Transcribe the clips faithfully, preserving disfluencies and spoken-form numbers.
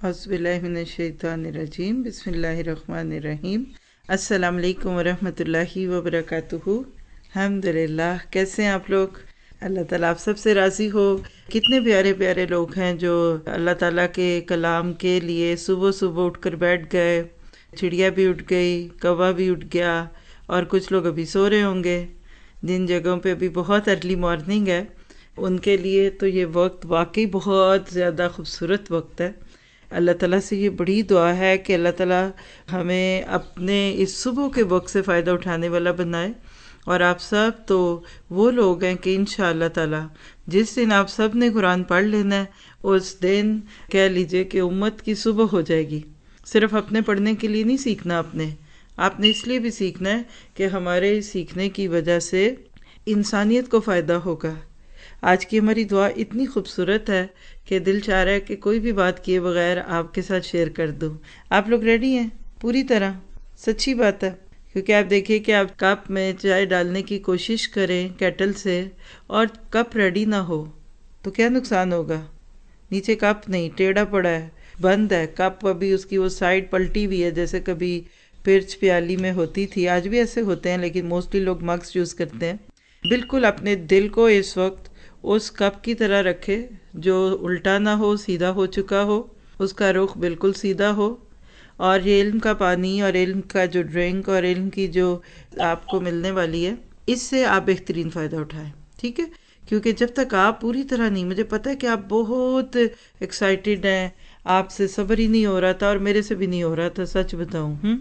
اعوذ باللہ من الشیطان الرجیم بسم اللہ الرحمن الرحیم السلام علیکم ورحمۃ اللہ وبرکاتہ۔ الحمدللہ، کیسے ہیں آپ لوگ؟ اللہ تعالیٰ آپ سب سے راضی ہو۔ کتنے پیارے پیارے لوگ ہیں جو اللہ تعالیٰ کے کلام کے لیے صبح صبح اٹھ کر بیٹھ گئے، چڑیا بھی اٹھ گئی، کوا بھی اٹھ گیا، اور کچھ لوگ ابھی سو رہے ہوں گے۔ جن جگہوں پہ ابھی بہت ارلی مارننگ ہے ان کے لیے تو یہ وقت واقعی بہت زیادہ خوبصورت وقت ہے۔ اللہ تعالیٰ سے یہ بڑی دعا ہے کہ اللہ تعالیٰ ہمیں اپنے اس صبح کے وقت سے فائدہ اٹھانے والا بنائے، اور آپ سب تو وہ لوگ ہیں کہ انشاءاللہ تعالیٰ جس دن آپ سب نے قرآن پڑھ لینا ہے اس دن کہہ لیجئے کہ امت کی صبح ہو جائے گی۔ صرف اپنے پڑھنے کے لیے نہیں سیکھنا، آپ نے آپ نے اس لیے بھی سیکھنا ہے کہ ہمارے سیکھنے کی وجہ سے انسانیت کو فائدہ ہوگا۔ آج کی ہماری دعا اتنی خوبصورت ہے کہ دل چاہ رہا ہے کہ کوئی بھی بات کیے بغیر آپ کے ساتھ شیئر کر دوں۔ آپ لوگ ریڈی ہیں پوری طرح؟ سچی بات ہے، کیونکہ آپ دیکھیں کہ آپ کپ میں چائے ڈالنے کی کوشش کریں کیٹل سے اور کپ ریڈی نہ ہو تو کیا نقصان ہوگا؟ نیچے کپ نہیں، ٹیڑھا پڑا ہے، بند ہے کپ، ابھی اس کی وہ سائڈ پلٹی ہوئی ہے جیسے کبھی پرچ پیالی میں ہوتی تھی، آج بھی ایسے ہوتے ہیں لیکن موسٹلی لوگ مگس یوز کرتے ہیں۔ بالکل اپنے دل کو اس وقت اس کپ کی طرح رکھے جو الٹا نہ ہو، سیدھا ہو چکا ہو، اس کا رخ بالکل سیدھا ہو، اور یہ علم کا پانی اور علم کا جو ڈرنک اور علم کی جو آپ کو ملنے والی ہے اس سے آپ بہترین فائدہ اٹھائیں، ٹھیک ہے؟ کیونکہ جب تک آپ پوری طرح نہیں، مجھے پتہ ہے کہ آپ بہت ایکسائٹیڈ ہیں، آپ سے صبر ہی نہیں ہو رہا تھا اور میرے سے بھی نہیں ہو رہا تھا، سچ بتاؤں ہوں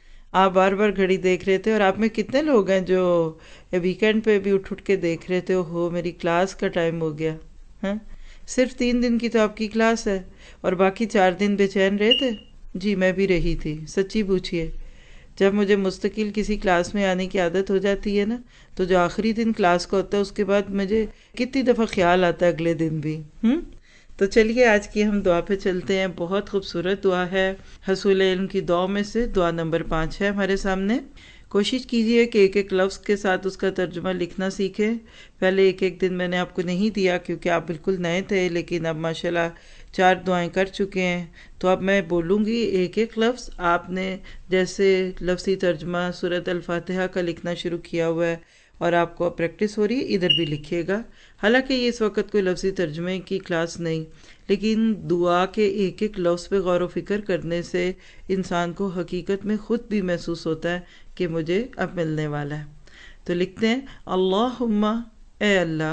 آپ بار بار گھڑی دیکھ رہے تھے، اور آپ میں کتنے لوگ ہیں جو ویکینڈ پہ بھی اٹھ اٹھ کے دیکھ رہے تھے ہو میری کلاس کا ٹائم ہو گیا۔ ہاں، صرف تین دن کی تو آپ کی کلاس ہے اور باقی چار دن بے چین رہے تھے؟ جی میں بھی رہی تھی، سچی پوچھئے۔ جب مجھے مستقل کسی کلاس میں آنے کی عادت ہو جاتی ہے نا تو جو آخری دن کلاس کا ہوتا ہے اس کے بعد مجھے کتنی دفعہ خیال آتا ہے اگلے دن بھی۔ ہوں تو چلیے آج کی ہم دعا پہ چلتے ہیں۔ بہت خوبصورت دعا ہے، حصول علم کی دعا میں سے دعا نمبر پانچ ہے ہمارے سامنے۔ کوشش کیجئے کہ ایک ایک لفظ کے ساتھ اس کا ترجمہ لکھنا سیکھیں۔ پہلے ایک ایک دن میں نے آپ کو نہیں دیا کیونکہ آپ بالکل نئے تھے، لیکن اب ماشاءاللہ چار دعائیں کر چکے ہیں، تو اب میں بولوں گی ایک ایک لفظ، آپ نے جیسے لفظی ترجمہ سورۃ الفاتحہ کا لکھنا شروع کیا ہوا ہے اور آپ کو پریکٹس ہو رہی ہے، ادھر بھی لکھیے گا۔ حالانکہ یہ اس وقت کوئی لفظی ترجمے کی کلاس نہیں، لیکن دعا کے ایک ایک لفظ پہ غور و فکر کرنے سے انسان کو حقیقت میں خود بھی محسوس ہوتا ہے کہ مجھے اب ملنے والا ہے۔ تو لکھتے ہیں اللہم، اے اللہ،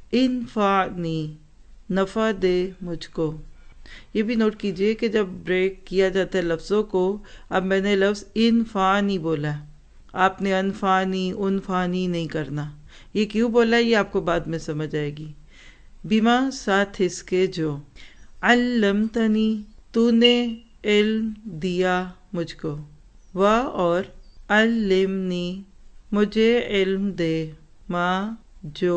انفعنی، نفع دے مجھ کو۔ یہ بھی نوٹ کیجئے کہ جب بریک کیا جاتا ہے لفظوں کو، اب میں نے لفظ انفعنی بولا ہے، آپ نے انفعنی انفعنی نہیں کرنا۔ یہ کیوں بولا ہے یہ آپ کو بعد میں سمجھ آئے گی۔ بیما، ساتھ اس کے جو، علمتنی، تو نے علم دیا مجھ کو، و اور علمنی، مجھے علم دے، ما جو،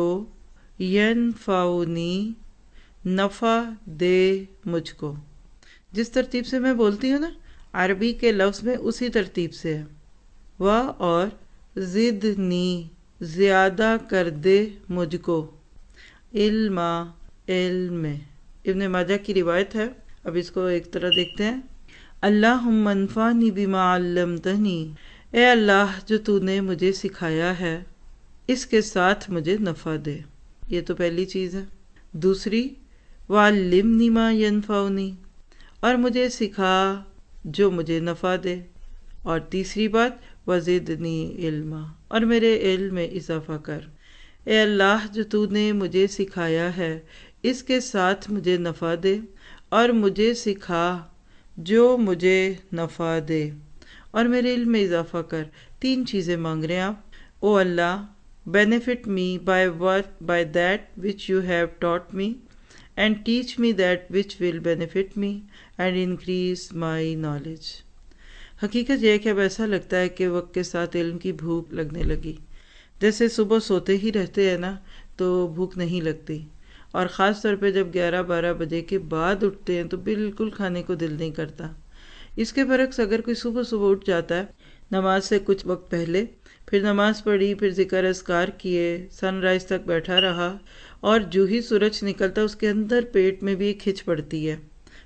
ینفعنی، نفع دے مجھ کو۔ جس ترتیب سے میں بولتی ہوں نا عربی کے لفظ میں اسی ترتیب سے ہے۔ و اور زدنی، زیادہ کر دے مجھ کو، علم، علم۔ ابن ماجہ کی روایت ہے، اب اس کو ایک طرح دیکھتے ہیں۔ اللہم انفعنی بما علمتنی، اے اللہ جو تو نے مجھے سکھایا ہے اس کے ساتھ مجھے نفع دے۔ یہ تو پہلی چیز ہے۔ دوسری، وعلمنی ما ینفعنی، اور مجھے سکھا جو مجھے نفع دے۔ اور تیسری بات، وزدنی علما، اور میرے علم میں اضافہ کر۔ اے اللہ جو تو نے مجھے سکھایا ہے اس کے ساتھ مجھے نفع دے، اور مجھے سکھا جو مجھے نفع دے، اور میرے علم میں اضافہ کر۔ تین چیزیں مانگ رہے ہیں آپ۔ او اللہ، benefit me by what by that which you have taught me, and teach me that which will benefit me and increase my knowledge۔ حقیقت یہ ہے کہ اب ایسا لگتا ہے کہ وقت کے ساتھ علم کی بھوک لگنے لگی۔ جیسے صبح سوتے ہی رہتے ہیں نا تو بھوک نہیں لگتی، اور خاص طور پہ جب گیارہ بارہ بجے کے بعد اٹھتے ہیں تو بالکل کھانے کو دل نہیں کرتا۔ اس کے برعکس اگر کوئی صبح صبح اٹھ جاتا ہے نماز سے کچھ وقت پہلے، پھر نماز پڑھی، پھر ذکر اذکار کیے، سن رائز تک بیٹھا رہا، اور جو ہی سورج نکلتا اس کے اندر پیٹ میں بھی ایک کھچ پڑتی ہے،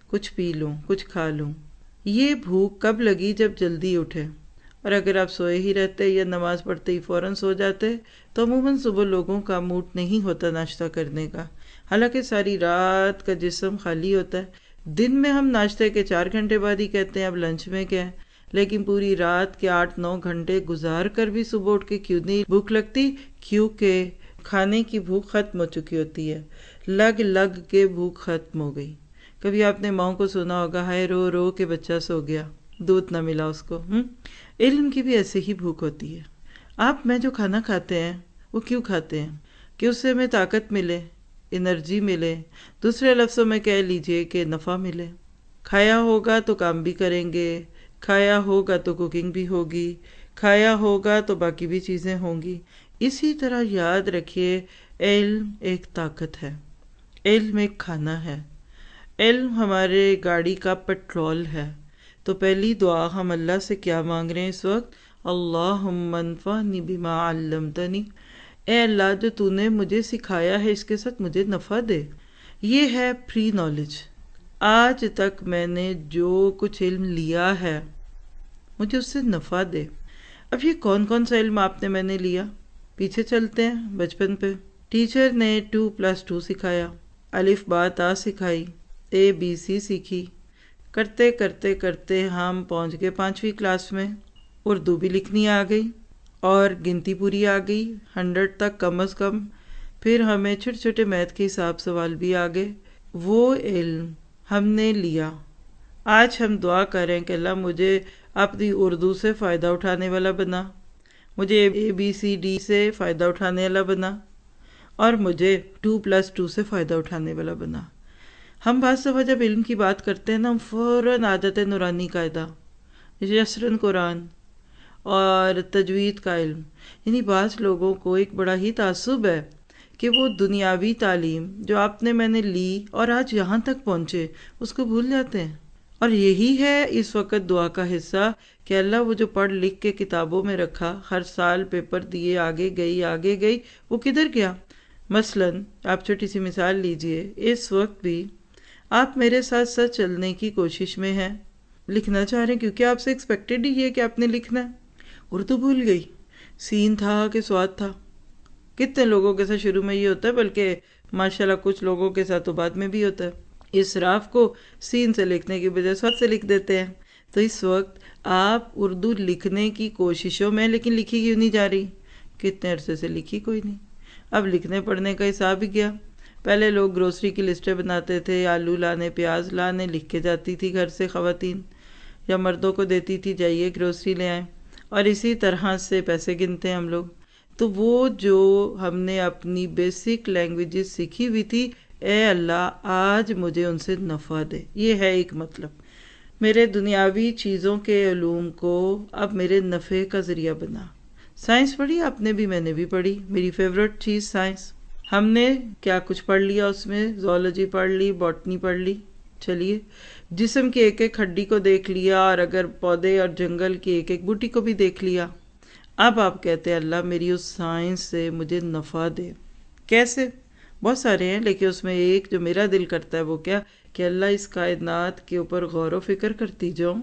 کچھ پی لوں، کچھ کھا لوں۔ یہ بھوک کب لگی؟ جب جلدی اٹھے، اور اگر آپ سوئے ہی رہتے یا نماز پڑھتے ہی فوراً سو جاتے تو عموماً صبح لوگوں کا موڈ نہیں ہوتا ناشتہ کرنے کا، حالانکہ ساری رات کا جسم خالی ہوتا ہے۔ دن میں ہم ناشتے کے چار گھنٹے بعد ہی کہتے ہیں اب لنچ میں کیا ہے، لیکن پوری رات کے آٹھ نو گھنٹے گزار کر بھی صبح اٹھ کے کیوں نہیں بھوک لگتی؟ کیونکہ کھانے کی بھوک ختم ہو چکی ہوتی ہے، لگ لگ کے بھوک ختم ہو گئی۔ کبھی آپ نے ماں کو سنا ہوگا، ہائے رو رو کے بچہ سو گیا، دودھ نہ ملا اس کو۔ ہم علم کی بھی ایسے ہی بھوک ہوتی ہے۔ آپ میں جو کھانا کھاتے ہیں وہ کیوں کھاتے ہیں؟ کہ اس سے ہمیں طاقت ملے، انرجی ملے، دوسرے لفظوں میں کہہ لیجئے کہ نفع ملے۔ کھایا ہوگا تو کام بھی کریں گے، کھایا ہوگا تو کوکنگ بھی ہوگی، کھایا ہوگا تو باقی بھی چیزیں ہوں گی۔ اسی طرح یاد رکھیے، علم ایک طاقت ہے، علم ایک کھانا ہے، علم ہمارے گاڑی کا پیٹرول ہے۔ تو پہلی دعا ہم اللہ سے کیا مانگ رہے ہیں اس وقت؟ اللہم انفعنی بما علمتنی، اے اللہ جو تو نے مجھے سکھایا ہے اس کے ساتھ مجھے نفع دے۔ یہ ہے پری نالج۔ آج تک میں نے جو کچھ علم لیا ہے مجھے اس سے نفع دے۔ اب یہ کون کون سا علم آپ نے میں نے لیا؟ پیچھے چلتے ہیں بچپن پہ۔ ٹیچر نے ٹو پلس ٹو سکھایا، الف با تا سکھائی، اے بی سی سیکھی، کرتے کرتے کرتے ہم پہنچ گئے پانچویں کلاس میں، اردو بھی لکھنی آ گئی اور گنتی پوری آ گئی، ہنڈریڈ تک کم از کم۔ پھر ہمیں چھوٹے چھوٹے میتھ کے حساب سوال بھی آ گئے۔ وہ علم ہم نے لیا۔ آج ہم دعا کریں کہ اللہ مجھے اپنی اردو سے فائدہ اٹھانے والا بنا، مجھے اے بی سی ڈی سے فائدہ اٹھانے والا بنا، اور مجھے ٹو پلس ٹو سے فائدہ اٹھانے والا بنا۔ ہم بعض دفعہ جب علم کی بات کرتے ہیں نا، ہم فوراً عادت نورانی قاعدہ، یسرن قرآن اور تجوید کا علم، یعنی بعض لوگوں کو ایک بڑا ہی تعصب ہے کہ وہ دنیاوی تعلیم جو آپ نے میں نے لی اور آج یہاں تک پہنچے اس کو بھول جاتے ہیں۔ اور یہی ہے اس وقت دعا کا حصہ کہ اللہ وہ جو پڑھ لکھ کے کتابوں میں رکھا، ہر سال پیپر دیے، آگے گئی آگے گئی، وہ کدھر گیا؟ مثلاً آپ چھوٹی سی مثال لیجئے، اس وقت بھی آپ میرے ساتھ ساتھ چلنے کی کوشش میں ہیں، لکھنا چاہ رہے ہیں کیونکہ آپ سے ایکسپیکٹڈ ہی ہے کہ آپ نے لکھنا ہے۔ اردو بھول گئی، سین تھا کہ سواد تھا۔ کتنے لوگوں کے ساتھ شروع میں یہ ہوتا ہے، بلکہ ماشاءاللہ کچھ لوگوں کے ساتھ تو بعد میں بھی ہوتا ہے، اسراف کو سین سے لکھنے کی بجائے سواد سے لکھ دیتے ہیں۔ تو اس وقت آپ اردو لکھنے کی کوششوں میں، لیکن لکھی کیوں نہیں جا رہی؟ کتنے عرصے سے لکھی کوئی نہیں۔ اب لکھنے پڑھنے کا حساب ہی گیا۔ پہلے لوگ گروسری کی لسٹیں بناتے تھے، آلو لانے، پیاز لانے، لکھ کے جاتی تھی گھر سے خواتین، یا مردوں کو دیتی تھی جائیے گروسری لے آئیں، اور اسی طرح سے پیسے گنتے ہیں ہم لوگ۔ تو وہ جو ہم نے اپنی بیسک لینگویجز سیکھی ہوئی تھی، اے اللہ آج مجھے ان سے نفع دے۔ یہ ہے ایک مطلب، میرے دنیاوی چیزوں کے علوم کو اب میرے نفع کا ذریعہ بنا۔ سائنس پڑھی آپ نے بھی، میں نے بھی پڑھی، میری فیوریٹ چیز سائنس۔ ہم نے کیا کچھ پڑھ لیا اس میں، زولوجی پڑھ لی، باٹنی پڑھ لی، چلیے جسم کی ایک ایک ہڈی کو دیکھ لیا، اور اگر پودے اور جنگل کی ایک ایک بوٹی کو بھی دیکھ لیا۔ اب آپ کہتے ہیں اللہ میری اس سائنس سے مجھے نفع دے۔ کیسے؟ بہت سارے ہیں، لیکن اس میں ایک جو میرا دل کرتا ہے وہ کیا کہ اللہ اس کائنات کے اوپر غور و فکر کرتی جاؤں،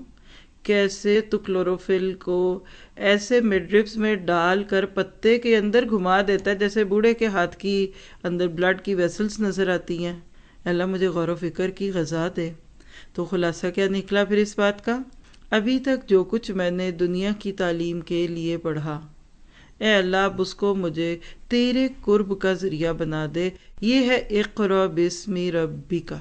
کیسے تو کلوروفل کو ایسے مڈرپس میں ڈال کر پتے کے اندر گھما دیتا ہے جیسے بوڑھے کے ہاتھ کی اندر بلڈ کی ویسلز نظر آتی ہیں۔ اللہ مجھے غور و فکر کی غذا دے۔ تو خلاصہ کیا نکلا پھر اس بات کا؟ ابھی تک جو کچھ میں نے دنیا کی تعلیم کے لیے پڑھا، اے اللہ اب اس کو مجھے تیرے قرب کا ذریعہ بنا دے۔ یہ ہے اقرا بسم ربک،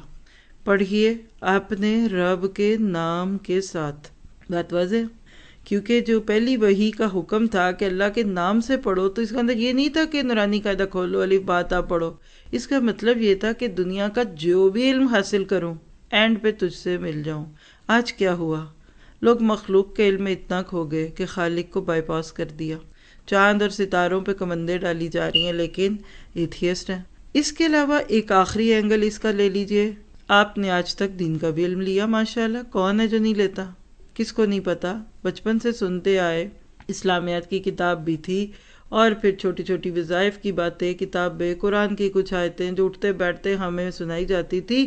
پڑھیے اپنے رب کے نام کے ساتھ۔ بات واضح؟ کیونکہ جو پہلی وحی کا حکم تھا کہ اللہ کے نام سے پڑھو، تو اس کا اندر یہ نہیں تھا کہ نورانی قاعدہ کھولو الف با تا پڑھو۔ اس کا مطلب یہ تھا کہ دنیا کا جو بھی علم حاصل کروں اینڈ پہ تجھ سے مل جاؤں۔ آج کیا ہوا؟ لوگ مخلوق کے علم میں اتنا کھو گئے کہ خالق کو بائی پاس کر دیا۔ چاند اور ستاروں پہ کمندیں ڈالی جا رہی ہیں، لیکن ایتھیسٹ ہیں۔ اس کے علاوہ ایک آخری اینگل اس کا لے لیجئے، آپ نے آج تک دین کا بھی علم لیا ماشاءاللہ، کون ہے جو نہیں لیتا؟ کس کو نہیں پتا؟ بچپن سے سنتے آئے، اسلامیات کی کتاب بھی تھی، اور پھر چھوٹی چھوٹی وظائف کی باتیں، کتاب قرآن کی کچھ آیتیں جو اٹھتے بیٹھتے ہمیں سنائی جاتی تھی۔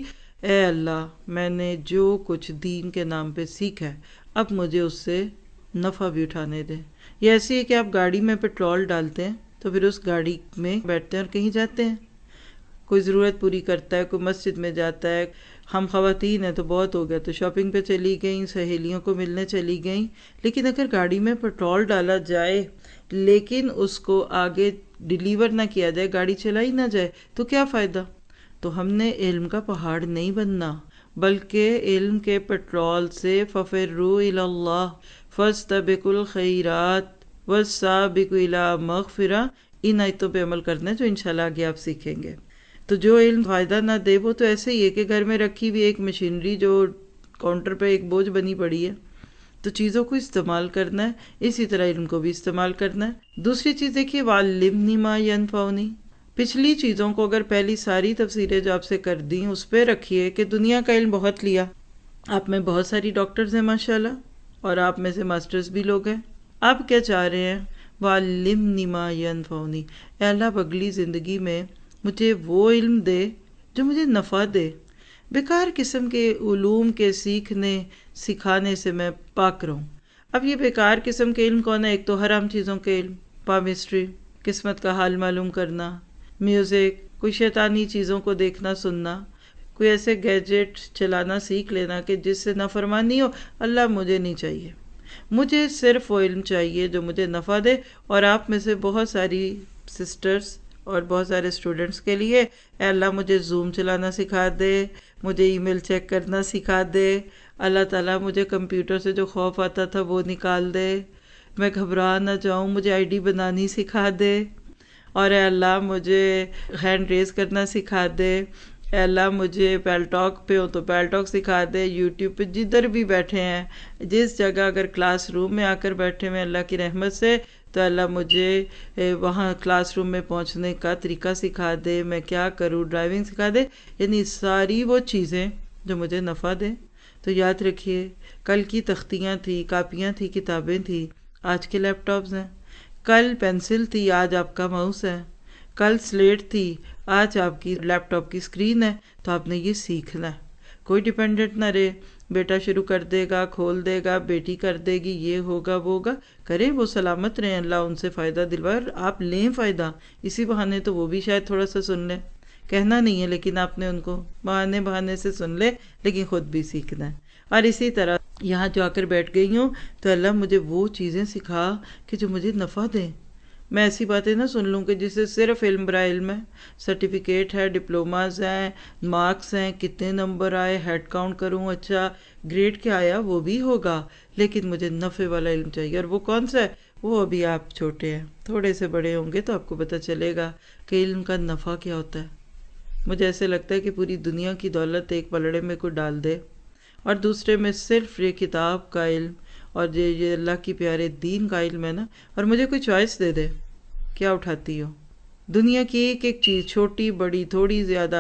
اے اللہ میں نے جو کچھ دین کے نام پہ سیکھا ہے اب مجھے اس سے نفع بھی اٹھانے دے۔ یہ ایسی ہے کہ آپ گاڑی میں پیٹرول ڈالتے ہیں تو پھر اس گاڑی میں بیٹھتے ہیں اور کہیں جاتے ہیں، کوئی ضرورت پوری کرتا ہے، کوئی مسجد میں جاتا ہے، ہم خواتین ہیں تو بہت ہو گیا تو شاپنگ پہ چلی گئیں، سہیلیوں کو ملنے چلی گئیں، لیکن اگر گاڑی میں پیٹرول ڈالا جائے لیکن اس کو آگے ڈیلیور نہ کیا جائے، گاڑی چلائی نہ جائے تو کیا فائدہ؟ تو ہم نے علم کا پہاڑ نہیں بننا، بلکہ علم کے پیٹرول سے فَفِرُّوا إِلَى اللَّهِ فَاسْتَبِقُوا الْخَيْرَاتِ وَالسَّابِقُوا إِلَى مَغْفِرَةٍ، ان آیتوں پہ عمل کرنا ہے جو انشاءاللہ آگے آپ سیکھیں گے۔ تو جو علم فائدہ نہ دے وہ تو ایسے ہی ہے کہ گھر میں رکھی ہوئی ایک مشینری جو کاؤنٹر پہ ایک بوجھ بنی پڑی ہے، تو چیزوں کو استعمال کرنا ہے، اسی طرح علم کو بھی استعمال کرنا ہے۔ دوسری چیز دیکھیے وَعَلِّمْنِي مَا يَنْفَعُنِي، پچھلی چیزوں کو اگر پہلی ساری تفسیریں جو آپ سے کر دیں اس پہ رکھیے کہ دنیا کا علم بہت لیا، آپ میں بہت ساری ڈاکٹرز ہیں ماشاءاللہ اور آپ میں سے ماسٹرز بھی لوگ ہیں، آپ کیا چاہ رہے ہیں؟ وَعَلِّمْنِي مَا يَنْفَعُنِي، اے اللہ اب اگلی زندگی میں مجھے وہ علم دے جو مجھے نفع دے، بیکار قسم کے علوم کے سیکھنے سکھانے سے میں پاک رہوں۔ اب یہ بیکار قسم کے علم کون ہے؟ ایک تو حرام چیزوں کے علم، پامسٹری، قسمت کا حال معلوم کرنا، میوزک، کوئی شیطانی چیزوں کو دیکھنا سننا، کوئی ایسے گیجٹ چلانا سیکھ لینا کہ جس سے نافرمانی ہو، اللہ مجھے نہیں چاہیے، مجھے صرف وہ علم چاہیے جو مجھے نفع دے۔ اور آپ میں سے بہت ساری سسٹرز اور بہت سارے اسٹوڈنٹس کے لیے اے اللہ مجھے زوم چلانا سکھا دے، مجھے ای میل چیک کرنا سکھا دے، اللہ تعالیٰ مجھے کمپیوٹر سے جو خوف آتا تھا وہ نکال دے، میں گھبرا نہ جاؤں، مجھے آئی ڈی بنانی سکھا دے، اور اے اللہ مجھے ہینڈ ریز کرنا سکھا دے، اے اللہ مجھے پیل ٹاک پہ ہو تو پیل ٹاک سکھا دے، یوٹیوب پہ جدھر بھی بیٹھے ہیں، جس جگہ اگر کلاس روم میں آ کر بیٹھے ہوئے اللہ کی رحمت سے، تو اللہ مجھے وہاں کلاس روم میں پہنچنے کا طریقہ سکھا دے، میں کیا کروں، ڈرائیونگ سکھا دے، یعنی ساری وہ چیزیں جو مجھے نفع دیں۔ تو یاد رکھیے کل کی تختیاں تھی، کاپیاں تھی، کتابیں تھی، آج کے لیپ ٹاپز ہیں، کل پینسل تھی، آج آپ کا ماؤس ہے، کل سلیٹ تھی، آج آپ کی لیپ ٹاپ کی اسکرین ہے۔ تو آپ نے یہ سیکھنا ہے، کوئی ڈیپینڈنٹ نہ رہے، بیٹا شروع کر دے گا، کھول دے گا، بیٹی کر دے گی، یہ ہوگا وہ ہوگا، کریں وہ سلامت رہیں، اللہ ان سے فائدہ دلوائے، آپ لیں فائدہ، اسی بہانے تو وہ بھی شاید تھوڑا سا سن لیں، کہنا نہیں ہے لیکن آپ نے ان کو بہانے بہانے سے سن لے، لیکن خود بھی سیکھنا ہے۔ اور اسی طرح یہاں جو آ کر بیٹھ گئی ہوں تو اللہ مجھے وہ چیزیں سکھا کہ جو مجھے نفع دیں، میں ایسی باتیں نہ سن لوں کہ جس سے صرف علم برا علم ہے، سرٹیفکیٹ ہے، ڈپلوماز ہیں، مارکس ہیں، کتنے نمبر آئے، ہیڈ کاؤنٹ کروں، اچھا گریڈ کیا آیا، وہ بھی ہوگا، لیکن مجھے نفع والا علم چاہیے۔ اور وہ کون سا ہے؟ وہ ابھی آپ چھوٹے ہیں، تھوڑے سے بڑے ہوں گے تو آپ کو پتہ چلے گا کہ علم کا نفع کیا ہوتا ہے۔ مجھے ایسے لگتا ہے کہ پوری دنیا کی دولت ایک پلڑے میں کوئی ڈال دے اور دوسرے میں صرف یہ کتاب کا علم اور یہ یہ اللہ کی پیارے دین کا علم ہے نا، اور مجھے کوئی چوائس دے دے، کیا اٹھاتی ہو؟ دنیا کی ایک ایک چیز، چھوٹی بڑی تھوڑی زیادہ،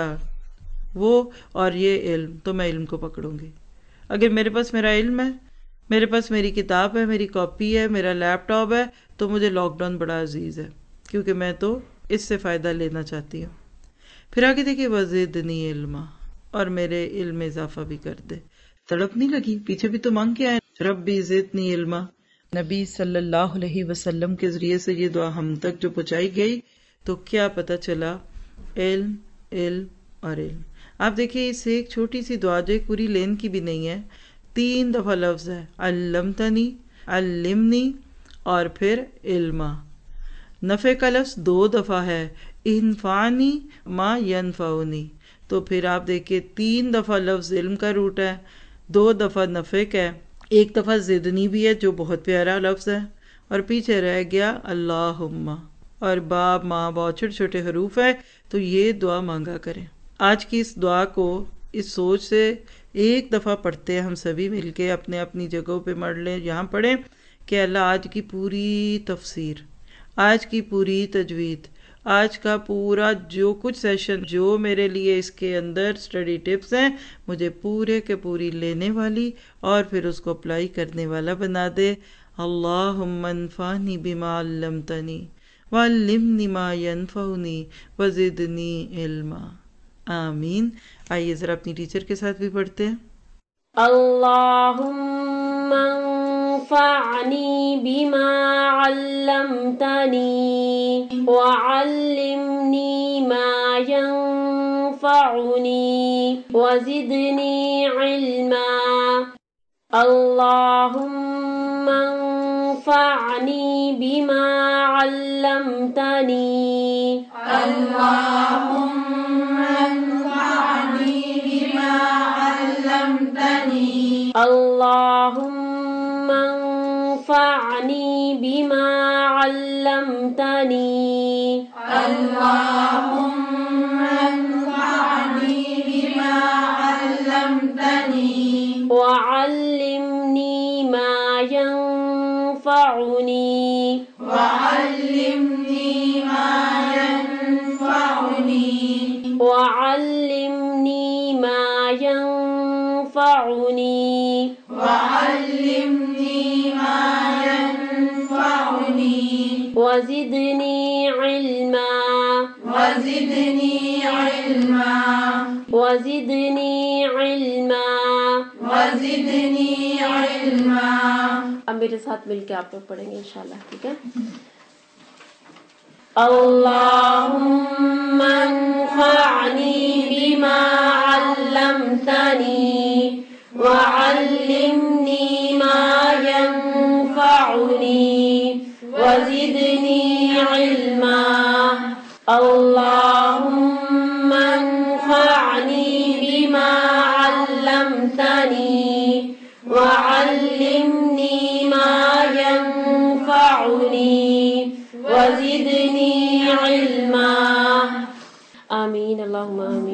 وہ اور یہ علم، تو میں علم کو پکڑوں گی۔ اگر میرے پاس میرا علم ہے، میرے پاس میری کتاب ہے، میری کاپی ہے، میرا لیپ ٹاپ ہے، تو مجھے لاک ڈاؤن بڑا عزیز ہے، کیونکہ میں تو اس سے فائدہ لینا چاہتی ہوں۔ پھر آگے دیکھیے وزدنی علما، اور میرے علم میں اضافہ بھی کر دے۔ تڑپ نہیں لگی؟ پیچھے بھی تو مانگ کے آئے، ربی زدنی علما۔ نبی صلی اللہ علیہ وسلم کے ذریعے سے یہ دعا ہم تک جو پہنچائی گئی تو کیا پتہ چلا؟ علم علم اور علم۔ آپ دیکھیے اس ایک چھوٹی سی دعا جو ایک پوری لین کی بھی نہیں ہے، تین دفعہ لفظ ہے، علمتنی، علمنی اور پھر علما۔ نفع کا لفظ دو دفعہ ہے، انفعنی ما ینفعنی، تو پھر آپ دیکھیے تین دفعہ لفظ علم کا روٹ ہے، دو دفعہ نفع کا ہے، ایک دفعہ زدنی بھی ہے جو بہت پیارا لفظ ہے، اور پیچھے رہ گیا اللہم، اور باب ماں بہت چھوٹے چھوٹے حروف ہے، تو یہ دعا مانگا کریں۔ آج کی اس دعا کو اس سوچ سے ایک دفعہ پڑھتے ہیں ہم سبھی مل کے، اپنے اپنی جگہوں پہ مڑ لیں، یہاں پڑھیں کہ اللہ آج کی پوری تفسیر، آج کی پوری تجوید، آج کا پورا جو کچھ سیشن جو میرے لیے اس کے اندر اسٹڈی ٹپس ہیں، مجھے پورے کے پوری لینے والی اور پھر اس کو اپلائی کرنے والا بنا دے۔ اللہم انفعنی بما علمتنی وعلمنی ما ینفعنی وزدنی علما۔ آمین. آئیے ذرا اپنی ٹیچر کے ساتھ بھی پڑھتے ہیں. اللہم انفعنی بما علمتنی وعلمنی ما ینفعنی وزدنی علما. اللہم انفعنی بما علمتنی اللہم انفعنی بما علمتنی اللہم انفعنی بما علمتنی اللہم انفعنی بما علمتنی وعلمنی ما ینفعنی وعلمنی ما ینفعنی وعلمنی ما ینفعنی وعلمنی ما ینفعنی وزدنی علما وزدنی علما وزدنی علما. وزدنی علما. اب میرے ساتھ مل کے آپ لوگ پڑھیں گے انشاءاللہ. ٹھیک ہے. اللہم انفعنی بما علمتنی وعلمنی ما ینفعنی وزدنی علما. اللہم انفعنی بما علمتنی وعلمنی ما ینفعنی وزدنی علما. آمین. اللہم آمین.